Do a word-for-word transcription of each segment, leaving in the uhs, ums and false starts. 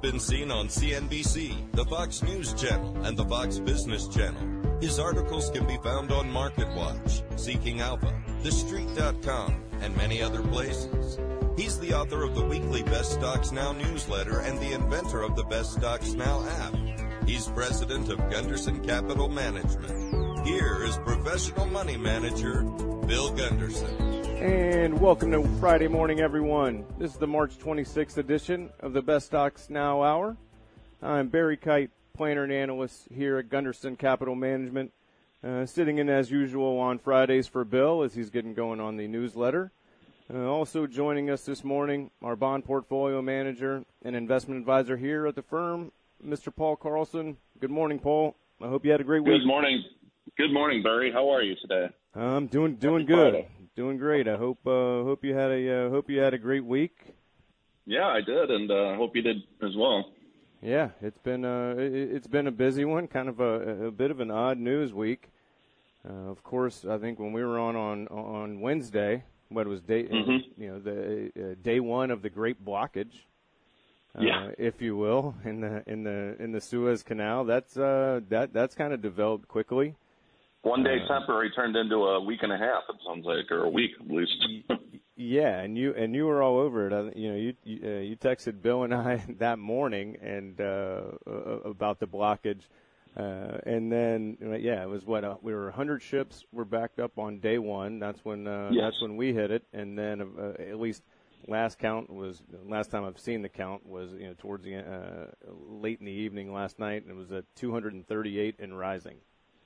been seen on C N B C, the Fox News Channel, and the Fox Business Channel. His articles can be found on MarketWatch, Seeking Alpha, The Street dot com, and many other places. He's the author of the weekly Best Stocks Now newsletter and the inventor of the Best Stocks Now app. He's president of Gunderson Capital Management. Here is professional money manager, Bill Gunderson. And welcome to Friday morning, everyone. This is the March twenty-sixth edition of the Best Stocks Now Hour. I'm Barry Kite, planner and analyst here at Gunderson Capital Management, uh, sitting in as usual on Fridays for Bill as he's getting going on the newsletter. Uh, also joining us this morning, our bond portfolio manager and investment advisor here at the firm, Mister Paul Carlson. Good morning, Paul. I hope you had a great week. Good morning. Good morning, Barry. How are you today? I'm doing doing Happy good. Friday. Doing great. I hope uh, hope you had a uh, hope you had a great week. Yeah, I did, and I uh, hope you did as well. Yeah, it's been uh, it, it's been a busy one, kind of a, a bit of an odd news week. Uh, of course, I think when we were on on, on Wednesday, what was day Mm-hmm. you know the uh, day one of the Great Blockage, uh, yeah. if you will, in the in the in the Suez Canal. That's uh, that that's kind of developed quickly. One day uh, temporary turned into a week and a half. It sounds like, or a week at least. Yeah, and you and you were all over it. I, you know, you you, uh, you texted Bill and I that morning and uh, about the blockage, uh, and then yeah, it was what uh, we were one hundred ships were backed up on day one. That's when uh, yes. that's when we hit it, and then uh, at least last count was last time I've seen the count was you know towards the uh, late in the evening last night, and it was at two hundred thirty-eight and rising.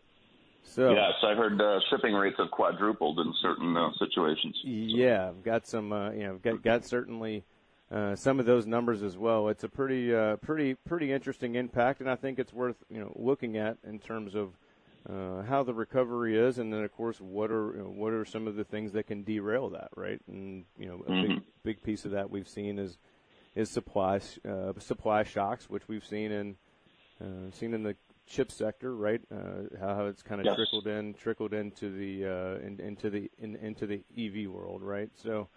So, yes, I heard uh, shipping rates have quadrupled in certain uh, situations. Yeah, I've got some, uh, you know, got, got certainly uh, some of those numbers as well. It's a pretty, uh, pretty, pretty interesting impact, and I think it's worth you know looking at in terms of uh, how the recovery is, and then of course what are you know, what are some of the things that can derail that, right? And you know, a mm-hmm. big, big piece of that we've seen is is supply uh, supply shocks, which we've seen in uh, seen in the chip sector, right? Uh, how it's kind of yes. trickled in, trickled into the uh, in, into the in, into the E V world, right? So,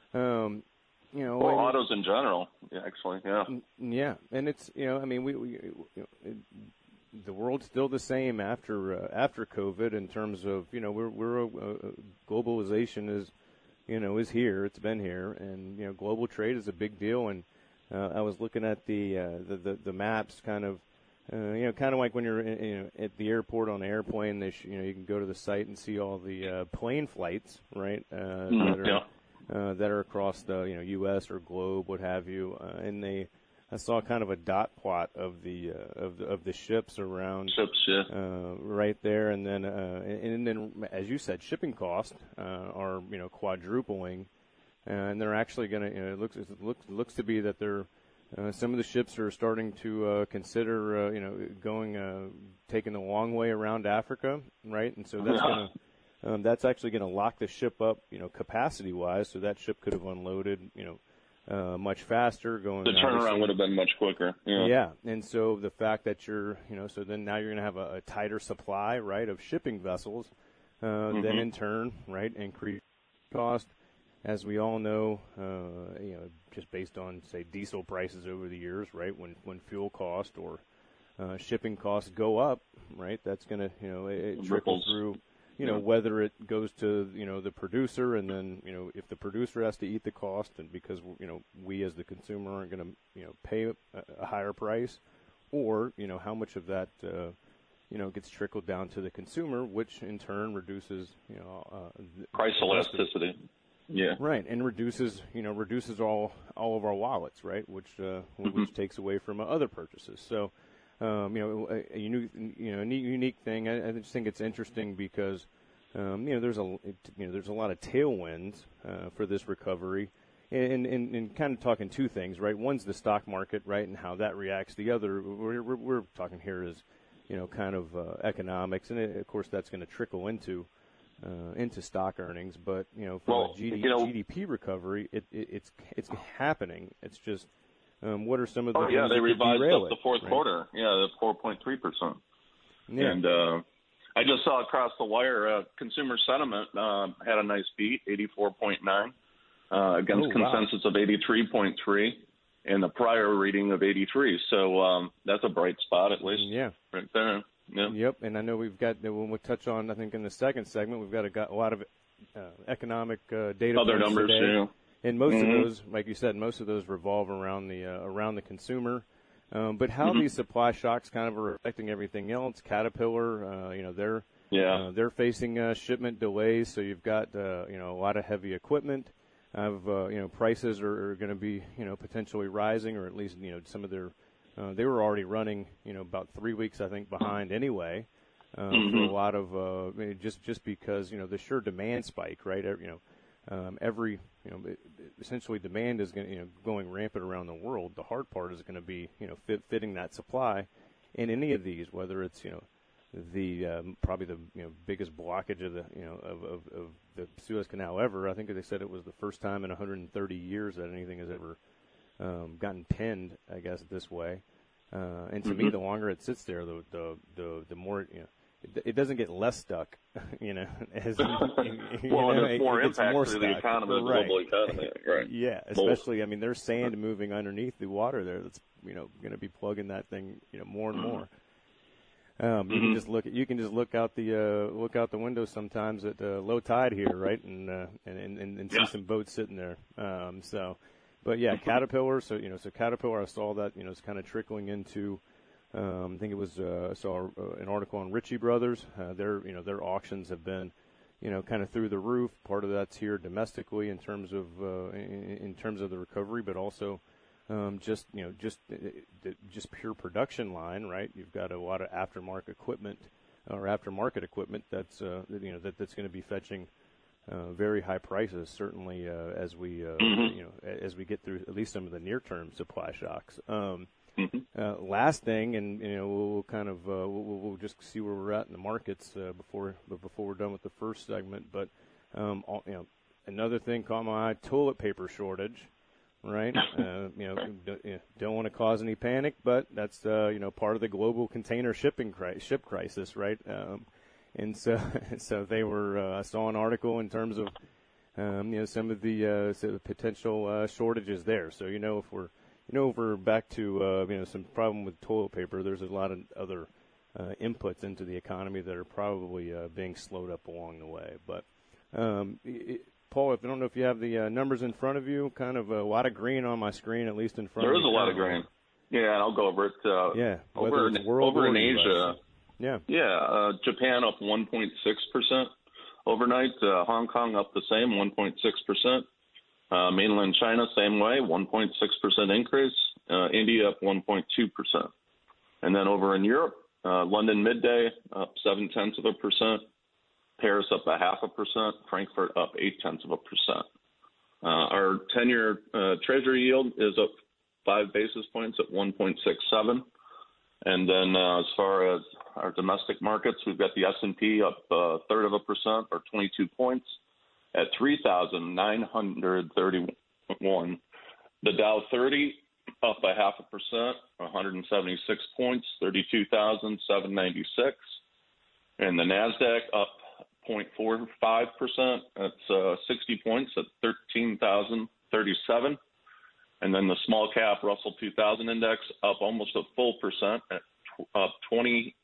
um, you know, well, and, autos in general, yeah, actually, yeah, yeah, and it's you know, I mean, we, we you know, it, the world's still the same after uh, after COVID in terms of you know we're we're uh, globalization is you know is here, it's been here, and you know, global trade is a big deal, and uh, I was looking at the uh, the, the the maps, kind of. Uh, you know, kind of like when you're in, you know, at the airport on an airplane, they sh- you know you can go to the site and see all the uh, plane flights, right? Uh, mm, that are yeah. uh, that are across the you know U S or globe, what have you. Uh, and they, I saw kind of a dot plot of the uh, of the, of the ships around ships, yeah. uh, right there, and then uh, and, and then as you said, shipping costs uh, are you know quadrupling, and they're actually going to. You know, it looks it looks looks to be that they're. Uh, some of the ships are starting to uh, consider, uh, you know, going, uh, taking the long way around Africa, right? And so that's yeah. going to, um, that's actually going to lock the ship up, you know, capacity-wise. So that ship could have unloaded, you know, uh, much faster. Going the turnaround would have been much quicker. Yeah. Yeah, and so the fact that you're, you know, so then now you're going to have a, a tighter supply, right, of shipping vessels. Uh, mm-hmm. Then in turn, right, increase cost. As we all know, uh, you know, just based on, say, diesel prices over the years, right, when, when fuel cost or uh, shipping costs go up, right, that's going to, you know, it, it trickles through, you know, yeah. whether it goes to, you know, the producer, and then, you know, if the producer has to eat the cost, and because, you know, we as the consumer aren't going to, you know, pay a, a higher price, or, you know, how much of that, uh, you know, gets trickled down to the consumer, which in turn reduces, you know, uh, the, price elasticity. Yeah. Right, and reduces, you know, reduces all all of our wallets, right, which uh, mm-hmm. which takes away from other purchases. So, um, you know, a, a unique, you know, neat, unique thing. I, I just think it's interesting because, um, you know, there's a, you know, there's a lot of tailwinds uh, for this recovery, and, and and kind of talking two things, right? One's the stock market, right, and how that reacts. The other, we're we're, we're talking here is, you know, kind of uh, economics, and it, of course that's going to trickle into. Uh, into stock earnings, but you know, from well, a G D, you know, G D P recovery, it, it, it's it's happening. It's just um, what are some of the oh things yeah, they that revised derail up the it, fourth right? quarter. Yeah, the four point three percent. Yeah. And uh, I just saw across the wire, uh, consumer sentiment uh, had a nice beat, eighty four point nine uh, against oh, consensus wow. of eighty three point three. and the prior reading of eighty-three. So um, that's a bright spot, at least. Yeah. Right there. Yeah. Yep, and I know we've got, when we'll touch on, I think in the second segment, we've got a, got a lot of uh, economic uh, data Other points numbers, today. yeah. And most mm-hmm. of those, like you said, most of those revolve around the uh, around the consumer. Um, but how mm-hmm. these supply shocks kind of are affecting everything else. Caterpillar, uh, you know, they're yeah. uh, they're facing uh, shipment delays. So you've got uh, you know a lot of heavy equipment. Of uh, you know prices are, are going to be you know potentially rising, or at least you know some of their uh, they were already running you know about three weeks I think behind anyway. Uh, mm-hmm. For a lot of uh, I mean, just just because you know the sure demand spike, right? You know. Um, every, you know, essentially demand is going, you know, going rampant around the world. The hard part is going to be, you know, fit, fitting that supply in any of these, whether it's, you know, the um, probably the you know biggest blockage of the you know of, of, of the Suez Canal ever. I think they said it was the first time in one hundred thirty years that anything has ever um, gotten pinned, I guess, this way. Uh, and to mm-hmm. me, the longer it sits there, the the the, the more you know. It, it doesn't get less stuck, you know. As, you well, know, and it's more it impact more to stuck. the economy, the right. global economy, right? Yeah, especially, I mean, there's sand moving underneath the water there that's, you know, going to be plugging that thing, you know, more and more. Um, mm-hmm. You can just look, you can just look out the uh, look out the window sometimes at uh, low tide here, right, and uh, and and, and see yeah. some boats sitting there. Um, so, but yeah, Caterpillar. So you know, so Caterpillar, I saw that, you know, it's kind of trickling into. Um, I think it was uh, I saw uh, an article on Ritchie Brothers. Uh, their you know their auctions have been, you know, kind of through the roof. Part of that's here domestically in terms of uh, in, in terms of the recovery, but also um, just you know just just pure production line. Right, you've got a lot of aftermarket equipment or aftermarket equipment that's uh, you know that, that's going to be fetching uh, very high prices. Certainly uh, as we uh, mm-hmm. you know as we get through at least some of the near term supply shocks. Um, Mm-hmm. Uh, last thing, and you know, we'll, we'll kind of uh, we'll, we'll just see where we're at in the markets uh, before before we're done with the first segment. But um, all, you know, another thing caught my eye: toilet paper shortage. Right? uh, you know, don't, you know, don't want to cause any panic, but that's uh, you know part of the global container shipping cri- ship crisis, right? Um, and so so they were. Uh, I saw an article in terms of um, you know some of the uh, so the potential uh, shortages there. So you know if we're You know, if we're back to, uh, you know, some problem with toilet paper, there's a lot of other uh, inputs into the economy that are probably uh, being slowed up along the way. But, um, it, Paul, if I don't know if you have the uh, numbers in front of you, kind of a lot of green on my screen, at least in front there of me. There is a lot of green. Yeah, and I'll go over it. Uh, yeah, over in, world over in U S. Asia. Yeah. Yeah, uh, Japan up one point six percent overnight. Uh, Hong Kong up the same, one point six percent. Uh, mainland China, same way, one point six percent increase. Uh, India up one point two percent. And then over in Europe, uh, London midday up seven tenths of a percent. Paris up a half a percent. Frankfurt up eight tenths of a percent. Uh, our ten-year uh, Treasury yield is up five basis points at one point six seven. And then uh, as far as our domestic markets, we've got the S and P up a third of a percent or twenty-two points. At three thousand nine hundred thirty-one. The Dow thirty up a half a percent, one hundred seventy-six points, thirty-two thousand seven hundred ninety-six. And the NASDAQ up zero point four five percent. That's uh, sixty points at thirteen thousand thirty-seven. And then the small cap Russell two thousand index up almost a full percent at up twenty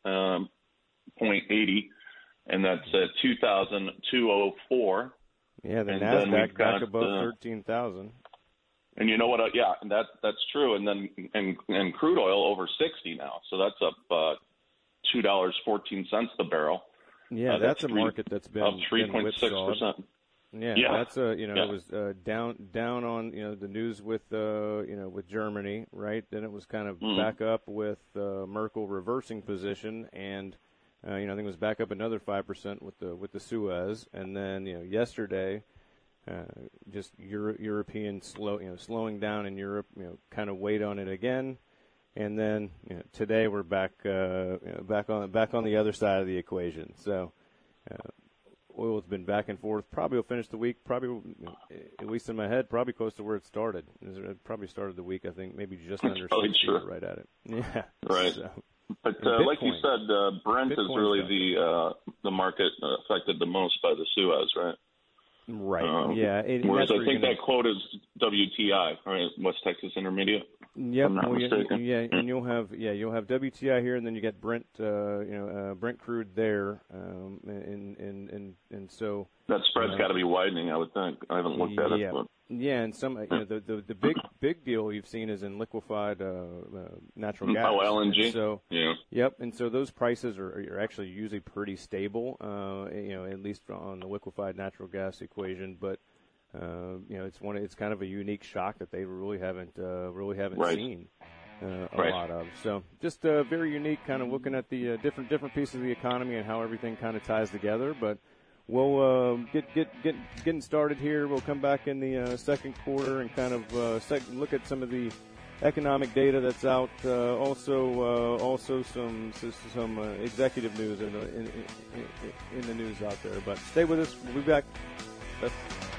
point eight zero. And that's at two thousand two hundred four. Yeah, the and NASDAQ got, back above uh, thirteen thousand. And you know what? Uh, yeah, and that that's true. And then and and crude oil over sixty now, so that's up uh, two dollars fourteen cents the barrel. Yeah, uh, that's, that's a three, market that's been up three point six percent. Yeah, yeah, that's a you know yeah. it was uh, down down on you know the news with uh, you know with Germany, right? Then it was kind of mm. back up with uh, Merkel reversing position and. Uh, you know, I think it was back up another five percent with the with the Suez, and then you know yesterday, uh, just Euro- European slow, you know, slowing down in Europe, you know, kind of weighed on it again, and then you know, today we're back uh, you know, back on back on the other side of the equation. So, uh, oil's been back and forth. Probably will finish the week. Probably, you know, at least in my head, probably close to where it started. It probably started the week, I think, maybe just under sixty, right at it. Yeah, right. So. But uh, like you said, uh, Brent Bitcoin's is really the uh, the market affected the most by the Suez, right? Right. Um, yeah. It, whereas I think gonna... that quote is W T I, right? West Texas Intermediate. Yep. I'm not well, mistaken. Yeah, yeah, and you'll have yeah you'll have W T I here, and then you get Brent uh, you know uh, Brent crude there, um, and and and and so that spread's uh, got to be widening, I would think. I haven't looked at yeah. it, but yeah, and some you know the, the the big big deal you've seen is in liquefied uh, uh, natural gas. Oh, L N G. And so yeah. Yep, and so those prices are, are actually usually pretty stable, uh, you know, at least on the liquefied natural gas equation. But uh, you know, it's one it's kind of a unique shock that they really haven't uh, really haven't right. seen uh, a right. lot of. So just uh, very unique, kind of looking at the uh, different different pieces of the economy and how everything kind of ties together. But we'll uh, get get get getting started here. We'll come back in the uh, second quarter and kind of uh, sec- look at some of the economic data that's out. Uh, also, uh, also some some uh, executive news in the in, in, in the news out there. But stay with us. We'll be back. That's-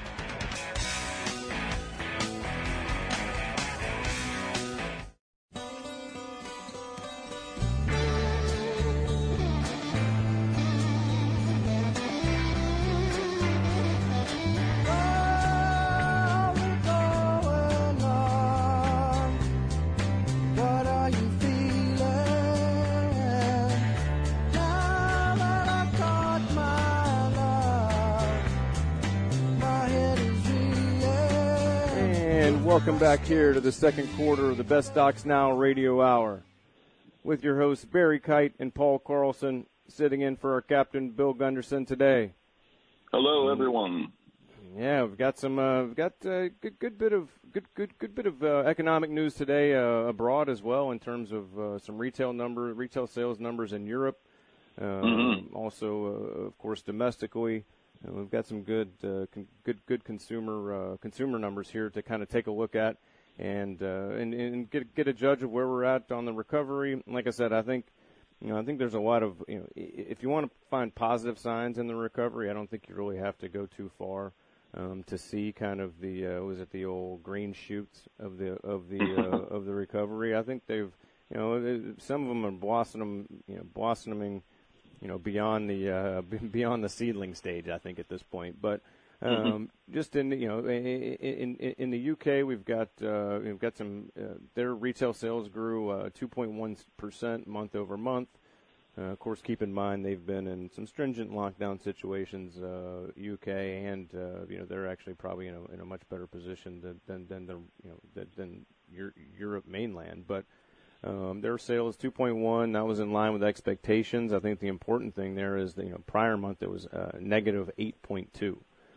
Welcome back here to the second quarter of the Best Stocks Now Radio Hour with your hosts Barry Kite and Paul Carlson, sitting in for our captain Bill Gunderson today. Hello, everyone. Yeah, we've got some uh, we've got a uh, good good bit of good good good bit of uh, economic news today uh, abroad as well, in terms of uh, some retail number retail sales numbers in Europe. Um, mm-hmm. Also, uh, of course, domestically. And we've got some good, uh, con- good, good consumer uh, consumer numbers here to kind of take a look at, and uh, and, and get get a judge of where we're at on the recovery. Like I said, I think, you know, I think there's a lot of, you know, if you want to find positive signs in the recovery, I don't think you really have to go too far um, to see kind of the uh, was it the old green shoots of the of the uh, of the recovery. I think they've, you know, some of them are blossoming, you know, blossoming. You know, beyond the uh, beyond the seedling stage, I think at this point. But um, mm-hmm. just in you know in, in in the U K, we've got uh, we've got some uh, their retail sales grew uh, two point one percent month over month. Uh, of course, keep in mind they've been in some stringent lockdown situations, uh, U K, and uh, you know they're actually probably in a, in a much better position than than, than the you know than, than Europe mainland, but. Um, their sales two point one. That was in line with expectations. I think the important thing there is that, you know, prior month it was uh, negative eight point two.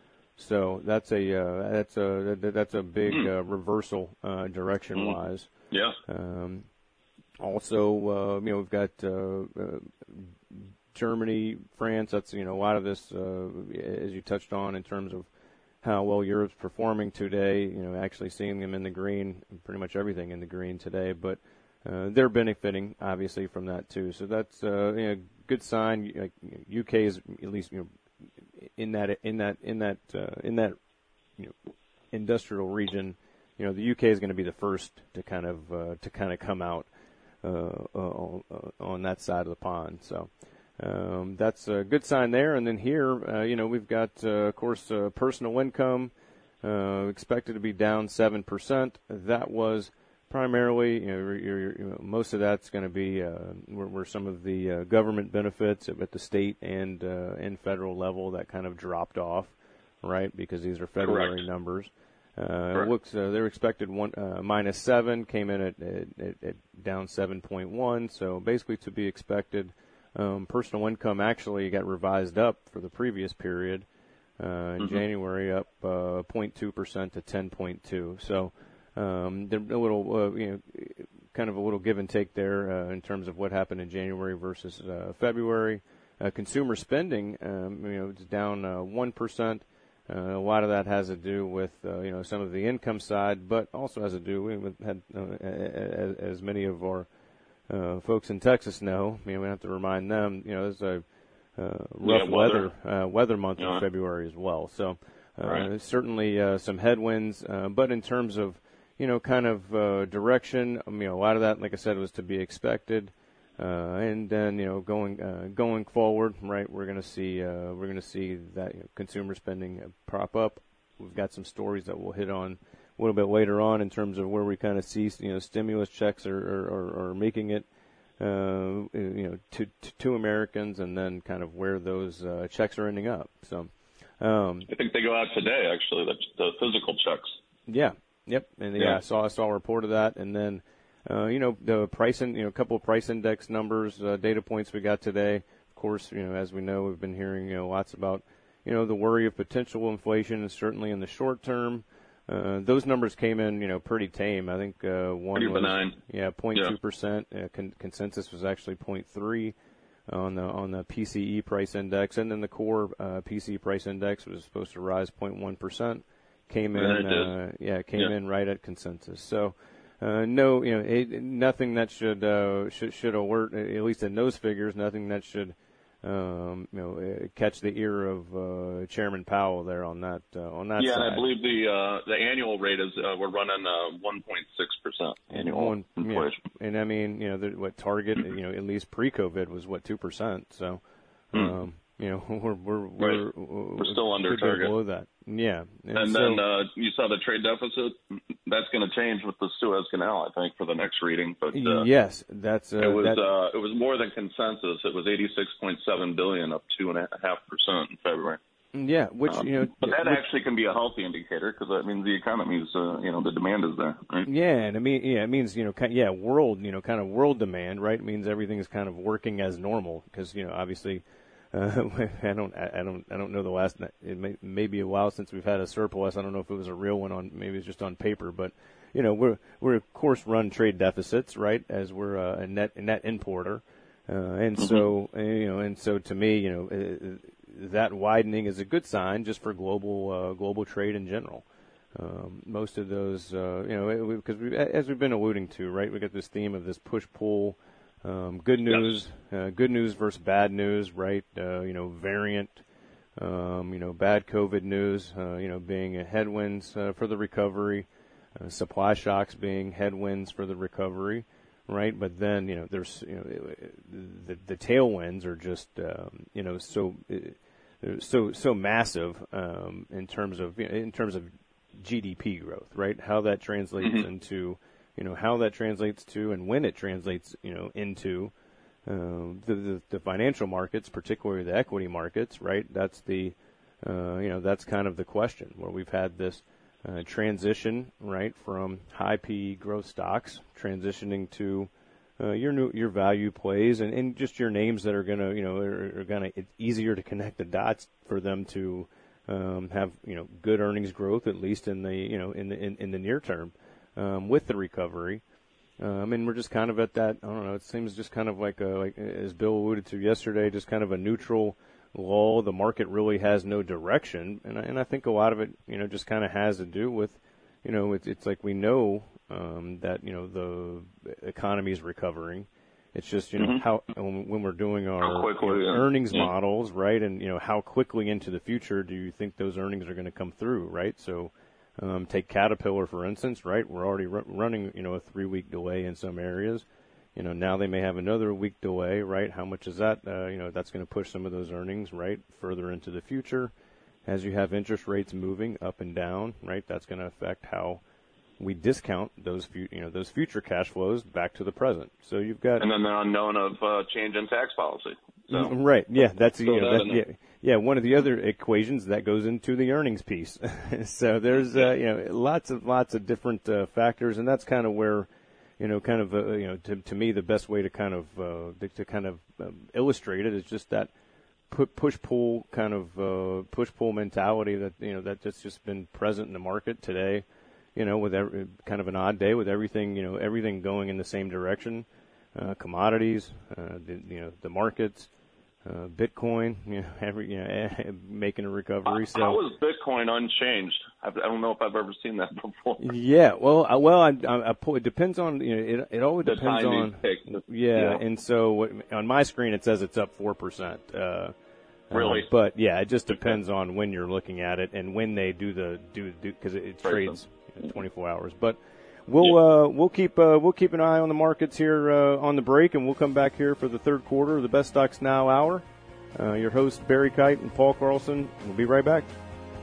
So that's a uh, that's a that's a big uh, reversal uh, direction wise. Yeah. Um, also, uh, you know, we've got uh, uh, Germany, France. That's, you know, a lot of this, uh, as you touched on, in terms of how well Europe's performing today. You know, actually seeing them in the green, pretty much everything in the green today, but. Uh, they're benefiting, obviously, from that too. So that's uh, you know, good sign. Like, U K is at least, you know, in that in that in that uh, in that you know, industrial region. You know, the U K is going to be the first to kind of uh, to kind of come out uh, uh, on that side of the pond. So um, that's a good sign there. And then here, uh, you know, we've got, uh, of course, uh, personal income uh, expected to be down seven percent. That was primarily, you know, you're, you're, you know, most of that's going to be uh, where, where some of the uh, government benefits at the state and uh, and federal level that kind of dropped off, right? Because these are February Correct. numbers. Uh, it looks uh, they're expected one uh, minus seven, came in at, at, at down seven point one. So basically, to be expected. Um, personal income actually got revised up for the previous period uh, in mm-hmm. January, up uh, zero point two percent to ten point two. So. Um, there's a little, uh, you know, kind of a little give and take there uh, in terms of what happened in January versus uh, February. Uh, consumer spending, um, you know, it's down uh, one percent. Uh, a lot of that has to do with, uh, you know, some of the income side, but also has to do with, had, uh, as, as many of our uh, folks in Texas know, I mean, we have to remind them, you know, there's a uh, rough yeah, weather. weather, uh, weather month yeah. in February as well. So uh, right. certainly uh, some headwinds, uh, but in terms of, you know, kind of uh, direction. I mean, a lot of that, like I said, was to be expected. Uh, and then, you know, going uh, going forward, right, we're going to see uh, we're going to see that, you know, consumer spending prop up. We've got some stories that we'll hit on a little bit later on in terms of where we kind of see, you know, stimulus checks are are, are, are making it, uh, you know, to, to to Americans, and then kind of where those uh, checks are ending up. So, um, I think they go out today, actually, the, the physical checks. Yeah. Yep. And yeah, yeah, I saw I saw a report of that, and then. Uh, you know, the price, in, you know, a couple of price index numbers, uh, data points we got today. Of course, you know, as we know, we've been hearing, you know, lots about, you know, the worry of potential inflation, and certainly in the short term. Uh, those numbers came in, you know, pretty tame. I think uh, one pretty was, benign. yeah, zero point two percent. Uh, con- consensus was actually zero point three on the on the P C E price index, and then the core uh, P C E price index was supposed to rise zero point one percent. Came in, yeah, uh, yeah, came yeah. in right at consensus. So. Uh, no, you know, it, nothing that should, uh, should should alert, at least in those figures, nothing that should, um, you know, uh, catch the ear of uh, Chairman Powell there on that uh, on that yeah, side. and I believe the uh, the annual rate is uh, we're running uh, one point six percent annual One, inflation. Yeah. And I mean, you know, the, what Target, you know, at least pre-COVID was what two percent. So, um, hmm. you know, we're we're right. we're, we're still under could go target. below that. Yeah, and, and and so, then uh, you saw the trade deficit. That's going to change with the Suez Canal, I think, for the next reading. But uh, yes, that's uh, it was that, uh, it was more than consensus. It was eighty-six point seven billion, up two and a half percent in February. Yeah, which um, you know, but that which, actually can be a healthy indicator, because that means the economy is, uh, you know, the demand is there. Right? Yeah, and I mean, yeah, it means, you know, kind, yeah, world, you know, kind of world demand, right? It means everything is kind of working as normal, because, you know, obviously. Uh, I don't, I don't, I don't know the last. It may, may be a while since we've had a surplus. I don't know if it was a real one on, maybe it's just on paper. But, you know, we're we're of course run trade deficits, right? As we're a, a net a net importer, uh, and mm-hmm. so uh, you know, and so to me, you know, uh, that widening is a good sign just for global uh, global trade in general. Um, most of those, uh, you know, because we, as we've been alluding to, right? We got this theme of this push pull. Um, good news, yes. uh, good news versus bad news, right? Uh, you know, variant, um, you know, bad COVID news, uh, you know, being a headwinds uh, for the recovery, uh, supply shocks being headwinds for the recovery, right? But then, you know, there's, you know, the, the tailwinds are just, um, you know, so, so, so massive um, in terms of, in terms of G D P growth, right? How that translates mm-hmm. into. You know, how that translates to and when it translates, you know, into uh, the, the the financial markets, particularly the equity markets, right? That's the, uh, you know, that's kind of the question where we've had this uh, transition, right, from high P E growth stocks transitioning to uh, your new your value plays and, and just your names that are going to, you know, are, are going to, it's easier to connect the dots for them to um, have, you know, good earnings growth, at least in the, you know, in the in, in the near term. Um, with the recovery, um, and we're just kind of at that. I don't know. It seems just kind of like, a, like as Bill alluded to yesterday, just kind of a neutral lull. The market really has no direction, and I, and I think a lot of it, you know, just kind of has to do with, you know, it's, it's like we know um, that you know the economy is recovering. It's just you know mm-hmm. how when we're doing our quickly, you know, yeah. earnings yeah. models, right, and you know how quickly into the future do you think those earnings are going to come through, right? So. Um, take Caterpillar, for instance, right? We're already r- running, you know, a three-week delay in some areas. You know, now they may have another week delay, right? How much is that? Uh, you know, that's going to push some of those earnings, right, further into the future. As you have interest rates moving up and down, right, that's going to affect how we discount those, fu- you know, those future cash flows back to the present. So you've got, and then the unknown of uh, change in tax policy. So, right? Yeah, that's you know, that that, yeah. Yeah, one of the other equations that goes into the earnings piece. So there's, uh, you know, lots of lots of different uh, factors, and that's kind of where, you know, kind of, uh, you know, to, to me, the best way to kind of uh, to kind of um, illustrate it is just that push pull kind of uh, push pull mentality that you know that that's just been present in the market today. You know, with every, kind of an odd day with everything, you know, everything going in the same direction. Uh, commodities, uh, the, you know, the markets. Uh, Bitcoin, you know, every you know, making a recovery. So how is Bitcoin unchanged? I don't know if I've ever seen that before. Yeah, well, I, well, I, I, I pull, it depends on you know, it. It always the depends time on. Take the, yeah, yeah, and so what, on my screen it says it's up four percent. Uh, really, uh, but yeah, it just depends okay. on when you're looking at it and when they do the do do because it, it trades you know, twenty-four hours. But we'll yeah. uh, we'll keep uh, we'll keep an eye on the markets here uh, on the break, and we'll come back here for the third quarter of the Best Stocks Now Hour. Uh, your hosts Barry Kite and Paul Carlson. We'll be right back.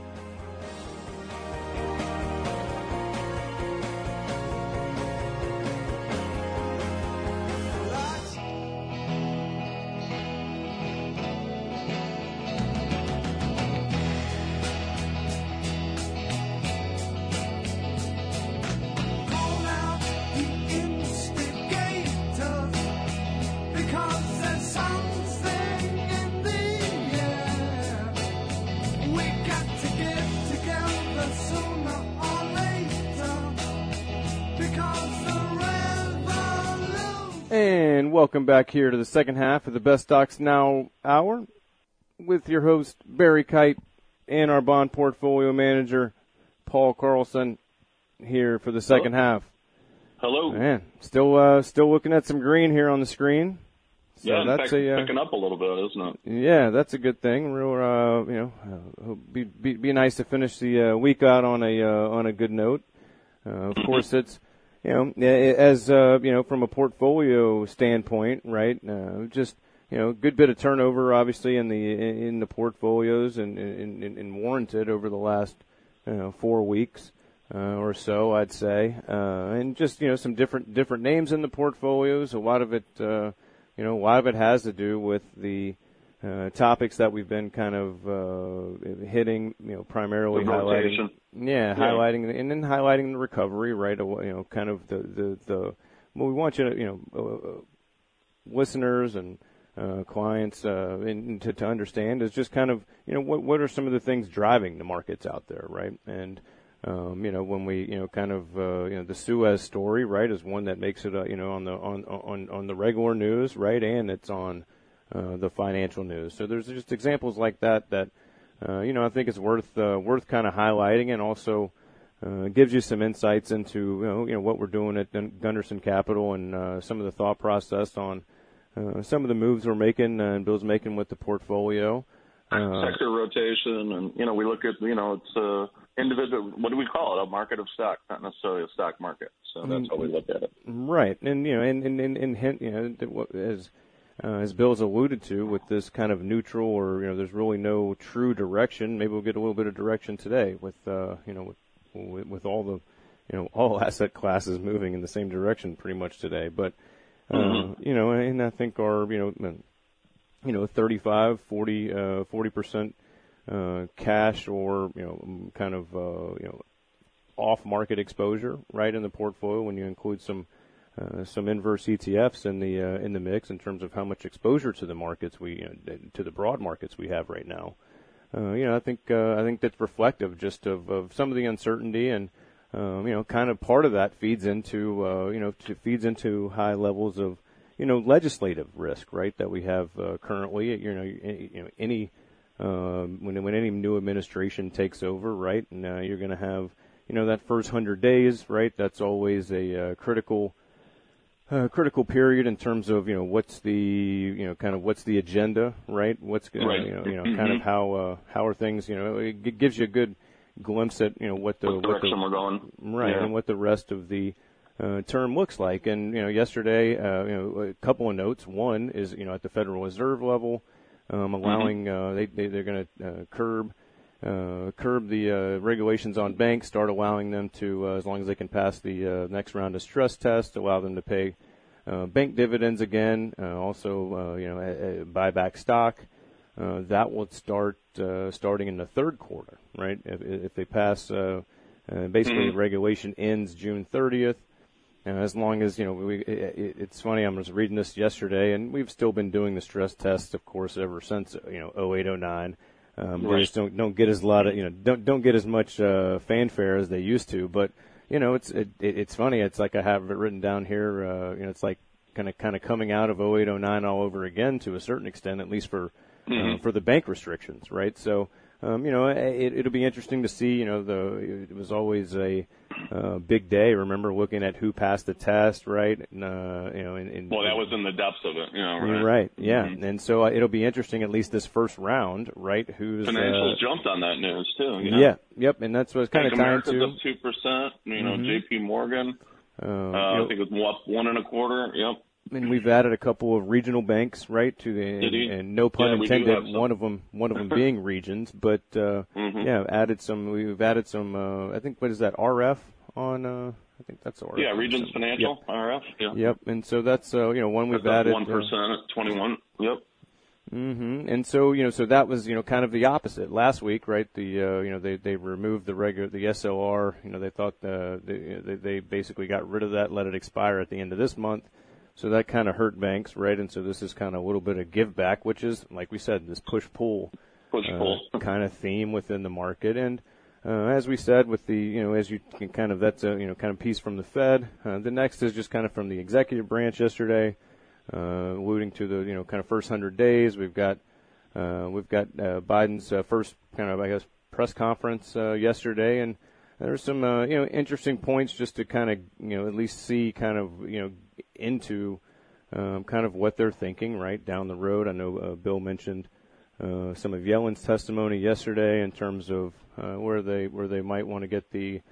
And welcome back here to the second half of the Best Stocks Now Hour with your host, Barry Kite, and our bond portfolio manager, Paul Carlson, here for the second Hello. half. Hello. Man, still uh, still looking at some green here on the screen. So yeah, in that's fact, a, uh, picking up a little bit, isn't it? Yeah, that's a good thing. Real, uh, you know, uh, be, be be nice to finish the uh, week out on a uh, on a good note. Uh, of course, it's you know as uh, you know from a portfolio standpoint, right? Uh, just you know, good bit of turnover, obviously, in the in the portfolios and and, and warranted over the last you know four weeks. Uh, or so, I'd say, uh, and just you know some different different names in the portfolios. A lot of it, uh, you know, a lot of it has to do with the uh, topics that we've been kind of uh, hitting. You know, primarily The highlighting, yeah, yeah, highlighting and then highlighting the recovery, right? You know, kind of the the, the well, we want you to, you know, uh, listeners and uh, clients uh, and to to understand is just kind of you know what what are some of the things driving the markets out there, right? And Um, you know, when we, you know, kind of, uh, you know, the Suez story, right, is one that makes it, uh, you know, on the on on on the regular news, right, and it's on uh, the financial news. So there's just examples like that that, uh, you know, I think it's worth uh, worth kind of highlighting, and also uh, gives you some insights into, you know, you know what we're doing at Gunderson Capital and uh, some of the thought process on uh, some of the moves we're making uh, and Bill's making with the portfolio. Uh, sector rotation, and you know we look at you know it's a individual. What do we call it? A market of stock, not necessarily a stock market. So that's how we look at it. Right, and you know, and and and, and hint, you know, as uh, as Bill's alluded to, with this kind of neutral, or you know, there's really no true direction. Maybe we'll get a little bit of direction today with uh, you know, with, with with all the you know all asset classes moving in the same direction pretty much today. But uh, mm-hmm. you know, and I think our you know. you know, thirty-five, forty, uh, forty percent, uh, cash or, you know, kind of, uh, you know, off market exposure, right, in the portfolio when you include some, uh, some inverse E T Fs in the, uh, in the mix in terms of how much exposure to the markets we, you know, to the broad markets we have right now. Uh, you know, I think, uh, I think that's reflective just of, of some of the uncertainty, and, um, you know, kind of part of that feeds into, uh, you know, to, feeds into high levels of, you know, legislative risk, right, that we have uh, currently. You know, you know, any um, when when any new administration takes over, right, and uh, you're going to have, you know, that first hundred days, right. That's always a uh, critical uh, critical period in terms of, you know, what's the, you know, kind of what's the agenda, right? What's uh, right. you know, you know, kind of how uh, how are things? You know, it g- gives you a good glimpse at, you know, what the what direction what the, we're going, right, yeah. and what the rest of the Uh, term looks like. And, you know, yesterday, uh, you know, a couple of notes. One is, you know, at the Federal Reserve level, um, allowing, mm-hmm. uh, they, they, they're going to uh, curb, uh, curb the uh, regulations on banks, start allowing them to, uh, as long as they can pass the uh, next round of stress tests, allow them to pay uh, bank dividends again, uh, also, uh, you know, uh, buy back stock. Uh, that will start uh, starting in the third quarter, right? If, if they pass, uh, uh, basically mm-hmm. the regulation ends June thirtieth. And as long as, you know, we, it, it's funny, I was reading this yesterday, and we've still been doing the stress tests, of course, ever since, you know, oh eight, oh nine. Um, right. They just don't, don't get as a lot of, you know, don't, don't get as much, uh, fanfare as they used to. But, you know, it's, it, it, it's funny. It's like I have it written down here, uh, you know, it's like kind of, kind of coming out of oh eight, oh nine all over again to a certain extent, at least for, mm-hmm. uh, for the bank restrictions, right? So, Um, you know, it, it'll be interesting to see, you know, the, it was always a, uh, big day. Remember looking at who passed the test, right? And, uh, you know, in, in, well, that was in the depths of it, you know, right? Right. Yeah. Mm-hmm. And so uh, it'll be interesting, at least this first round, right? Who's, Financials uh, jumped on that news too. You know? Yeah. Yep. And that's what's kind of tying to two percent, you know, mm-hmm. J P Morgan. Uh, uh, you know, I think it was one and a quarter. Yep. And we've added a couple of regional banks, right? To the and, and no pun yeah, intended. One of them, one of them being regions, but uh, mm-hmm. yeah, added some. We've added some. Uh, I think what is that? R F on. Uh, I think that's R F. Yeah, Regions some, Financial, yep. R F. Yeah. Yep. And so that's uh, you know one we've that's added. One percent at twenty-one. Yep. Mm-hmm. And so you know, so that was you know kind of the opposite last week, right? The uh, you know they they removed the regular the S L R. You know they thought uh, they they basically got rid of that, let it expire at the end of this month. So that kind of hurt banks, right? And so this is kind of a little bit of give back, which is, like we said, this push-pull push pull uh, kind of theme within the market. And uh, as we said, with the, you know, as you can kind of, that's a, you know, kind of piece from the Fed. Uh, the next is just kind of from the executive branch yesterday, uh, alluding to the, you know, kind of first hundred days. We've got, uh, we've got uh, Biden's uh, first kind of, I guess, press conference uh, yesterday. And there's some, uh, you know, interesting points just to kind of, you know, at least see kind of, you know, into um, kind of what they're thinking right down the road. I know uh, Bill mentioned uh, some of Yellen's testimony yesterday in terms of uh, where they where they might want to get the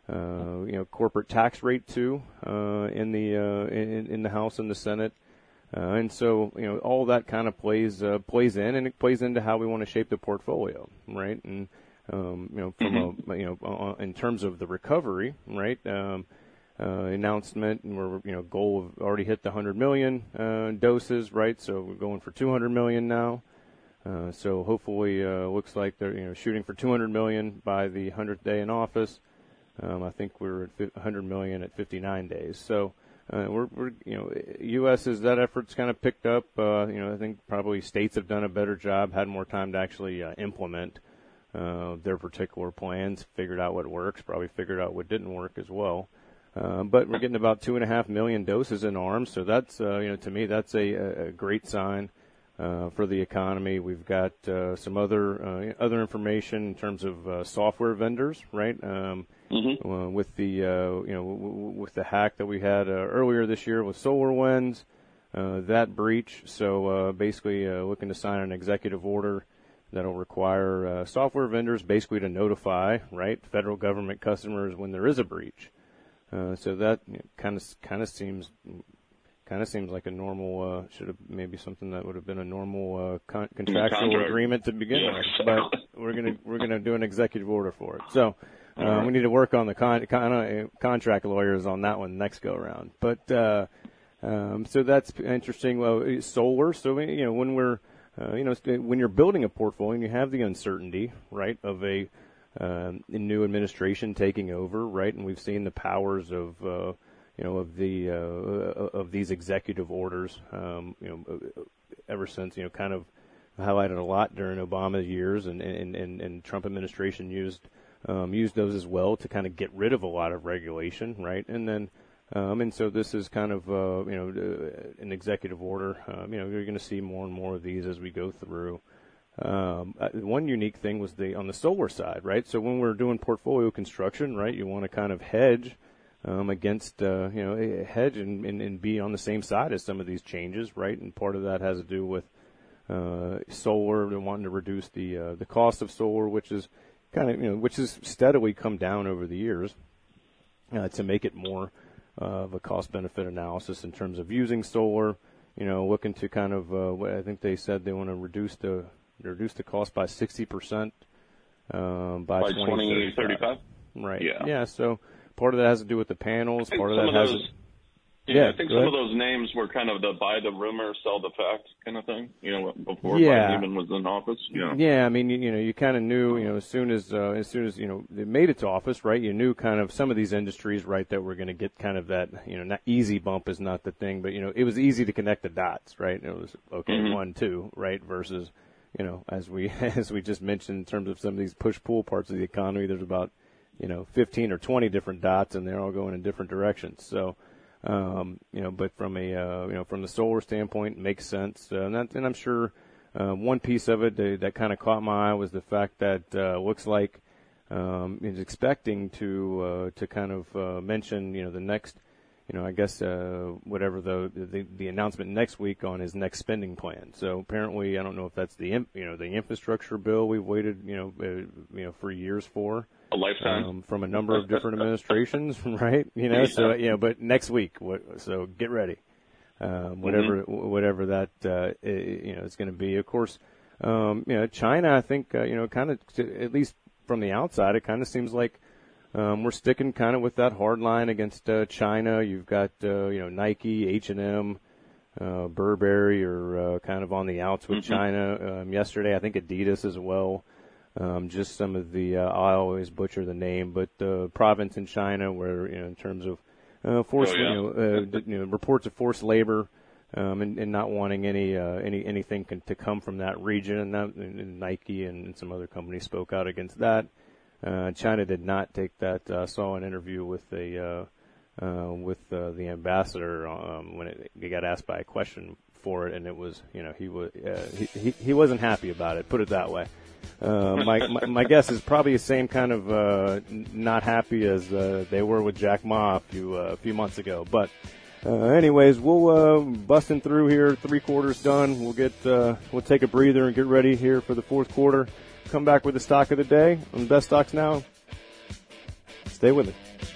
uh, you know corporate tax rate to uh, in the uh, in, in the House and the Senate, uh, and so you know all that kind of plays uh, plays in and it plays into how we want to shape the portfolio, right? And um, you know from mm-hmm. a you know uh, in terms of the recovery, right? Um, Uh, announcement, and we're you know goal of already hit the one hundred million uh, doses, right? So we're going for two hundred million now. Uh, so hopefully, uh, looks like they're you know shooting for two hundred million by the hundredth day in office. Um, I think we're at one hundred million at fifty-nine days. So uh, we're, we're you know U S is that effort's kind of picked up. Uh, you know I think probably states have done a better job, had more time to actually uh, implement uh, their particular plans, figured out what works, probably figured out what didn't work as well. Uh, but we're getting about two and a half million doses in arms, so that's uh, you know to me that's a, a great sign uh, for the economy. We've got uh, some other uh, other information in terms of uh, software vendors, right? Um, mm-hmm. uh, with the uh, you know w- w- with the hack that we had uh, earlier this year with SolarWinds, uh, that breach. So uh, basically, uh, looking to sign an executive order that'll require uh, software vendors basically to notify right federal government customers when there is a breach. Uh, so that kind of kind of seems kind of seems like a normal uh, should have maybe something that would have been a normal uh, con- contractual Contract. agreement to begin yeah. with, but we're gonna we're gonna do an executive order for it. So uh, right. we need to work on the con- con- contract lawyers on that one next go around. But uh, um, so that's interesting. Well, solar. So you know when we're uh, you know when you're building a portfolio and you have the uncertainty right of a Um, a new administration taking over, right? And we've seen the powers of, uh, you know, of the uh, of these executive orders, um, you know, ever since you know, kind of highlighted a lot during Obama's years, and and and, and Trump administration used um, used those as well to kind of get rid of a lot of regulation, right? And then, um, and so this is kind of uh, you know an executive order. Um, you know, you're going to see more and more of these as we go through. Um, one unique thing was the on the solar side, right? So when we're doing portfolio construction, right, you want to kind of hedge um, against, uh, you know, hedge and, and, and be on the same side as some of these changes, right? And part of that has to do with uh, solar and wanting to reduce the uh, the cost of solar, which is kind of, you know, which has steadily come down over the years uh, to make it more uh, of a cost-benefit analysis in terms of using solar. You know, looking to kind of, uh, I think they said they want to reduce the reduce the cost by sixty percent um, by, by twenty thirty-five. Right. Yeah. Yeah. So part of that has to do with the panels. Part of that of has. Those, to, yeah, yeah. I think some ahead. of those names were kind of the buy the rumor, sell the fact kind of thing. You know, before yeah. Biden even was in office. Yeah. Yeah. I mean, you, you know, you kind of knew, you know, as soon as uh, as soon as you know they made it to office, right? You knew kind of some of these industries, right, that were going to get kind of that, you know, not easy bump is not the thing, but you know, it was easy to connect the dots, right? It was okay, mm-hmm. one, two, right, versus. You know, as we as we just mentioned, in terms of some of these push-pull parts of the economy, there's about, you know, fifteen or twenty different dots, and they're all going in different directions. So, um, you know, but from a uh, you know from the solar standpoint, it makes sense. Uh, and, that, and I'm sure uh, one piece of it that, that kind of caught my eye was the fact that uh, looks like um, is expecting to uh, to kind of uh, mention, you know, the next. You know, I guess uh, whatever the, the the announcement next week on his next spending plan. So apparently, I don't know if that's the you know the infrastructure bill we've waited you know uh, you know for years for, A lifetime. Um, from a number of different administrations, right? You know, so, you know, but next week, so get ready. Um, whatever, mm-hmm. whatever that, uh, you know, is going to be. Of course, um, you know, China, I think, uh, you know, kind of, at least from the outside, it kind of seems like, um, we're sticking kind of with that hard line against, uh, China. You've got, uh, you know, Nike, H and M, uh, Burberry are, uh, kind of on the outs with mm-hmm. China. Um, yesterday, I think Adidas as well. Um, just some of the, uh, I always butcher the name, but the uh, province in China where, you know, in terms of, uh, forced, oh, yeah. you know, uh, you know, reports of forced labor, um, and, and not wanting any, uh, any, anything can, to come from that region. And, that, and Nike and, and some other companies spoke out against that. Uh, China did not take that. I uh, saw an interview with a, uh, uh, with, uh, the ambassador, um, when it, he got asked by a question for it, and it was, you know, he was, uh, he, he, he wasn't happy about it, put it that way. Uh, my, my my guess is probably the same kind of uh, not happy as uh, they were with Jack Ma a few uh, a few months ago. But uh, anyways, we'll uh, busting through here. Three quarters done. We'll get uh, we'll take a breather and get ready here for the fourth quarter. Come back with the stock of the day on Best Stocks Now. Stay with it.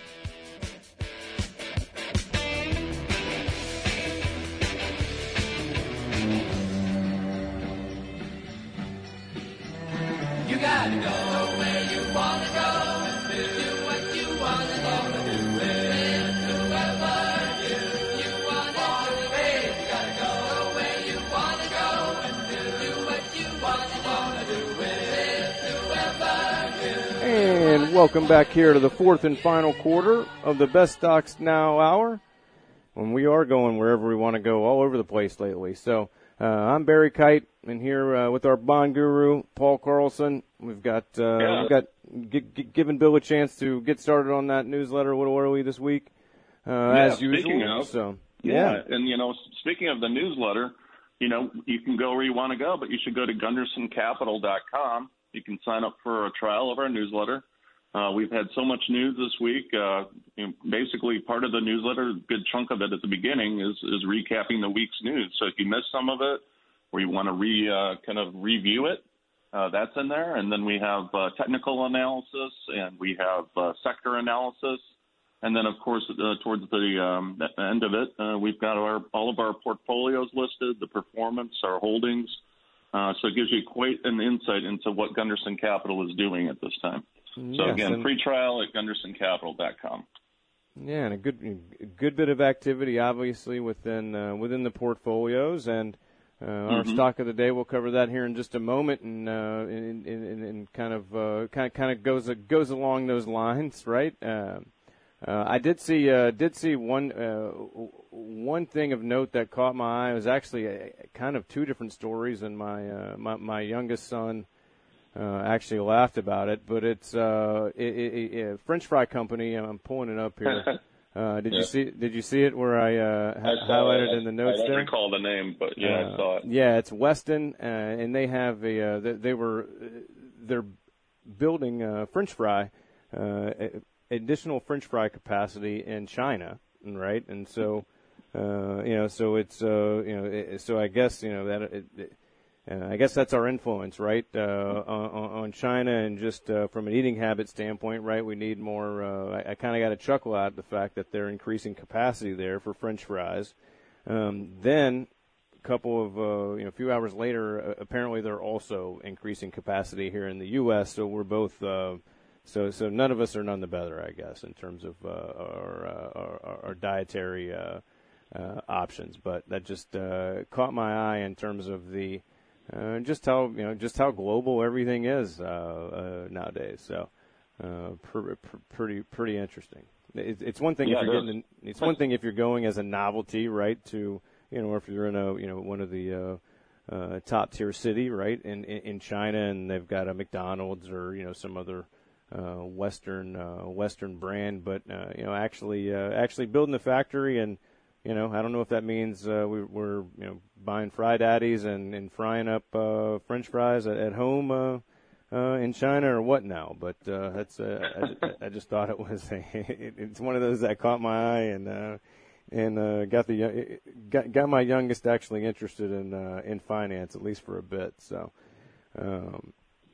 And welcome back here to the fourth and final quarter of the Best Stocks Now hour. When we are going wherever we want to go, all over the place lately. So uh, I'm Barry Kite, and here uh, with our bond guru Paul Carlson. We've got uh, yeah. we've got g- g- given Bill a chance to get started on that newsletter a little early this week, uh, yeah, as usual. Of, so yeah. yeah, and you know, speaking of the newsletter, you know, you can go where you want to go, but you should go to gunderson capital dot com. You can sign up for a trial of our newsletter. Uh, we've had so much news this week. Uh, you know, basically, part of the newsletter, a good chunk of it at the beginning, is, is recapping the week's news. So if you missed some of it, or you want to re uh, kind of review it, uh, that's in there. And then we have uh, technical analysis, and we have uh, sector analysis. And then, of course, uh, towards the, um, the end of it, uh, we've got our all of our portfolios listed, the performance, our holdings. Uh, so it gives you quite an insight into what Gunderson Capital is doing at this time. Yes, so again, free trial at gunderson capital dot com. Yeah, and a good, a good bit of activity, obviously, within uh, within the portfolios, and uh, mm-hmm. our stock of the day. We'll cover that here in just a moment, and uh, in, in, in kind of uh, kind of kind of goes uh, goes along those lines, right? Uh, uh, I did see uh, did see one uh, one thing of note that caught my eye. It was actually a, kind of two different stories, and my uh, my, my youngest son. Uh, actually laughed about it, but it's uh, it, it, it, French fry company. I'm pulling it up here. Uh, did yeah. you see? Did you see it where I, uh, ha- I highlighted it in the notes I don't there? recall the name, but yeah, uh, I saw it. Yeah, it's Weston, uh, and they have a. Uh, they, they were they're building uh, French fry, uh, additional French fry capacity in China, right? And so, uh, you know, so it's uh, you know, it, so I guess you know that. It, it, Uh, I guess that's our influence, right, uh, on, on China, and just uh, from an eating habit standpoint, right, we need more. Uh, I, I kind of got a chuckle out of the fact that they're increasing capacity there for French fries. Um, then a couple of, uh, you know, a few hours later, uh, apparently they're also increasing capacity here in the U S, so we're both, uh, so so none of us are none the better, I guess, in terms of uh, our, uh, our, our dietary uh, uh, options. But that just uh, caught my eye in terms of the, Uh, just how you know, just how global everything is uh, uh, nowadays. So, uh, pr- pr- pretty pretty interesting. It, it's one thing yeah, if you're it getting, it's one thing if you're going as a novelty, right? To you know, or if you're in a you know one of the uh, uh, top tier city, right, in, in in China, and they've got a McDonald's or you know some other uh, Western uh, Western brand, but uh, you know actually uh, actually building the factory and. You know, I don't know if that means uh, we, we're, you know, buying fry daddies and, and frying up uh, French fries at, at home uh, uh, in China or what now. But uh, that's uh, I, I just thought it was a, it, it's one of those that caught my eye and uh, and uh, got the got got my youngest actually interested in uh, in finance at least for a bit. So. Um,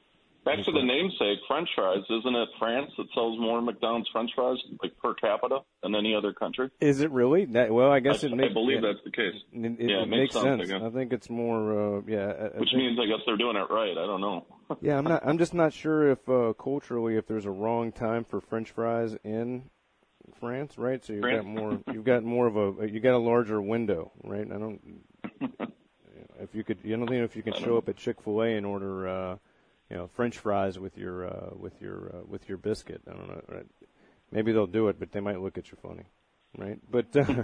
Back to the namesake, French fries. Isn't it France that sells more McDonald's French fries, like per capita, than any other country? Is it really? That, well, I guess I, it makes. I believe yeah, that's the case. It, it, yeah, it, it makes, makes sense. sense. I think it's more. Uh, yeah. I, Which I think, means I guess they're doing it right. I don't know. yeah, I'm not. I'm just not sure if uh, culturally, if there's a wrong time for French fries in France, right? So you've France? got more. You've got more of a. You got a larger window, right? I don't. If you could, you don't know if you can show up at Chick-fil-A and order. Uh, You know, French fries with your uh, with your uh, with your biscuit. I don't know. Right? Maybe they'll do it, but they might look at you funny, right? But uh,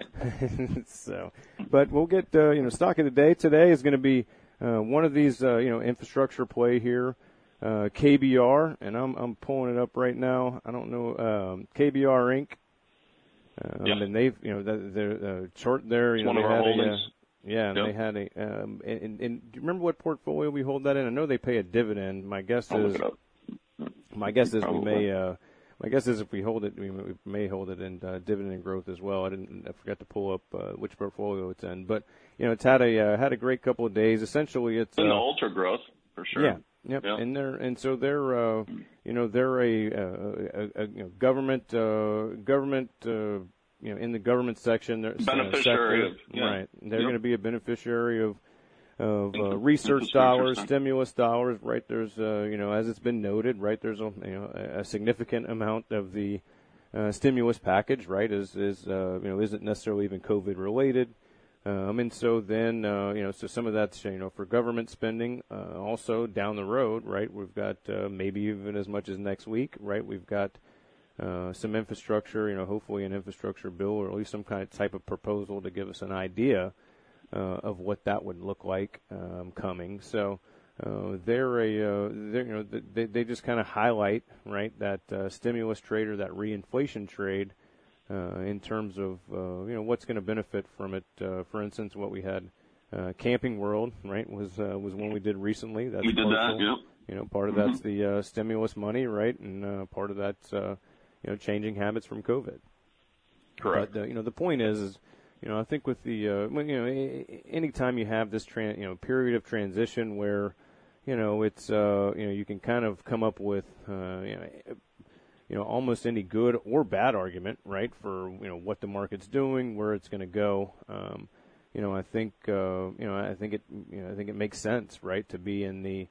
so, but we'll get uh, you know stock of the day today is going to be uh, one of these uh, you know infrastructure play here, uh, K B R, and I'm I'm pulling it up right now. I don't know um, K B R Incorporated. Um, yeah. And they've you know their uh, chart there. You it's know, one of they our had holdings. a, uh, Yeah, and yep. they had a. Um, and, and do you remember what portfolio we hold that in? I know they pay a dividend. My guess I'll is. look it up. My guess is Probably. we may. Uh, my guess is if we hold it, we, we may hold it in uh, dividend growth as well. I didn't. I forgot to pull up uh, which portfolio it's in, but you know, it's had a uh, had a great couple of days. Essentially, it's in uh, the ultra growth for sure. Yeah. Yep. Yeah. And they're and so they're uh, you know they're a, a, a, a you know, government uh, government. Uh, You know, in the government section, there's beneficiary uh, of yeah. right. They're yep. going to be a beneficiary of of uh, Infra- research dollars, thing. stimulus dollars. Right. There's uh, you know, as it's been noted, right. There's a you know a significant amount of the uh, stimulus package, right, is is uh, you know isn't necessarily even COVID related. Um, and so then uh, you know so some of that's you know for government spending. Uh, also down the road, right. We've got uh, maybe even as much as next week, right. We've got. Uh, some infrastructure, you know, hopefully an infrastructure bill or at least some kind of type of proposal to give us an idea uh, of what that would look like um, coming. So uh, they're a, uh, they're, you know, they, they just kind of highlight, right, that uh, stimulus trade or that reinflation trade uh, in terms of, uh, you know, what's going to benefit from it. Uh, for instance, what we had, uh, Camping World, right, was uh, was one we did recently. That's we did partial. that, yeah. You know, part of mm-hmm. that's the uh, stimulus money, right, and uh, part of that's uh, you know, changing habits from COVID. Correct. But, uh, you know, the point is, is, you know, I think with the, uh, you know, any time you have this, tran- you know, period of transition where, you know, it's, uh, you know, you can kind of come up with, uh, you know, you know, almost any good or bad argument, right, for, you know, what the market's doing, where it's going to go. Um, you know, I think, uh, you know, I think it, you know, I think it makes sense, right, to be in the,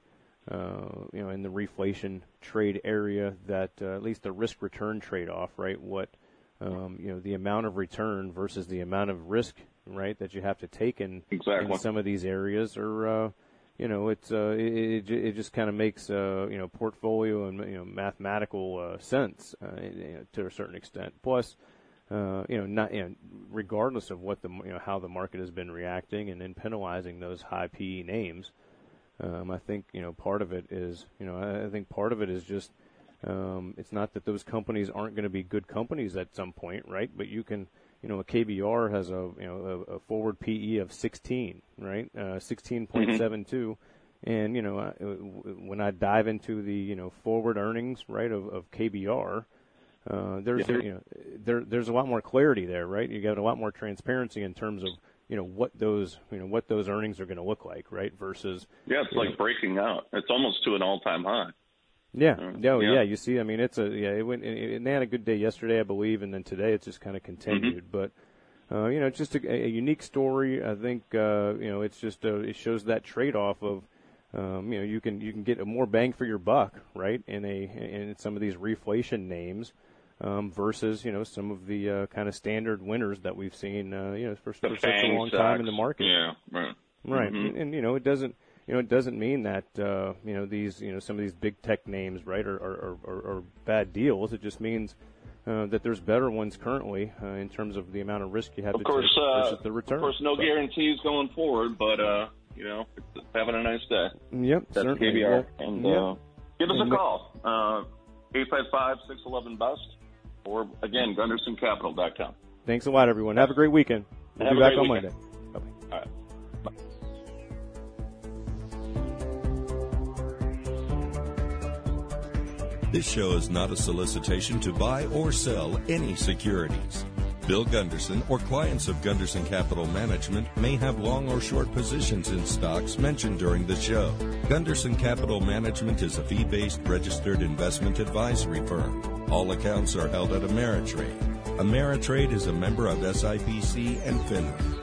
Uh, you know, in the reflation trade area, that uh, at least the risk return trade off, right? What, um, you know, the amount of return versus the amount of risk, right, that you have to take in, exactly. in some of these areas, or, uh, you know, it's uh, it, it, it just kind of makes uh, you know portfolio and you know mathematical uh, sense uh, you know, to a certain extent. Plus, uh, you know, not you know, regardless of what the you know how the market has been reacting and then penalizing those high P E names. Um, I think, you know, part of it is, you know, I, I think part of it is just, um, it's not that those companies aren't going to be good companies at some point, right? But you can, you know, a K B R has a, you know, a, a forward P E of sixteen, right? Uh, sixteen point seven two. Mm-hmm. And, you know, I, when I dive into the, you know, forward earnings, right, of, of K B R, uh, there's, yeah. you know, there, there's a lot more clarity there, right? You got a lot more transparency in terms of, you know, what those, you know, what those earnings are going to look like, right? Versus. Yeah, it's like know, breaking out. It's almost to an all-time high. Yeah. Uh, no, yeah. yeah. You see, I mean, it's a, yeah, it went, it, and they had a good day yesterday, I believe, and then today it's just kind of continued. Mm-hmm. But, uh, you know, it's just a, a unique story. I think, uh, you know, it's just, a, it shows that trade-off of, um, you know, you can, you can get a more bang for your buck, right? In a, in some of these reflation names. Um, versus, you know, some of the uh, kind of standard winners that we've seen, uh, you know, for, for such a long stocks. time in the market. Yeah, right. Right, mm-hmm. and, and, you know, it doesn't, you know, it doesn't mean that, uh, you know, these, you know, some of these big tech names, right, are, are, are, are bad deals. It just means uh, that there's better ones currently uh, in terms of the amount of risk you have of to course, take uh, versus the return. Of course, no so. guarantees going forward, but, uh, you know, having a nice day. Yep, That's certainly. K B R. Well, and yep. uh, give us and a call, uh, eight five five, six one one, B E S T. Or, again, Gunderson Capital dot com. Thanks a lot, everyone. Have a great weekend. We'll Have be back on weekend. Monday. Bye-bye. All right. Bye. This show is not a solicitation to buy or sell any securities. Bill Gunderson or clients of Gunderson Capital Management may have long or short positions in stocks mentioned during the show. Gunderson Capital Management is a fee-based registered investment advisory firm. All accounts are held at Ameritrade. Ameritrade is a member of S I P C and FINRA.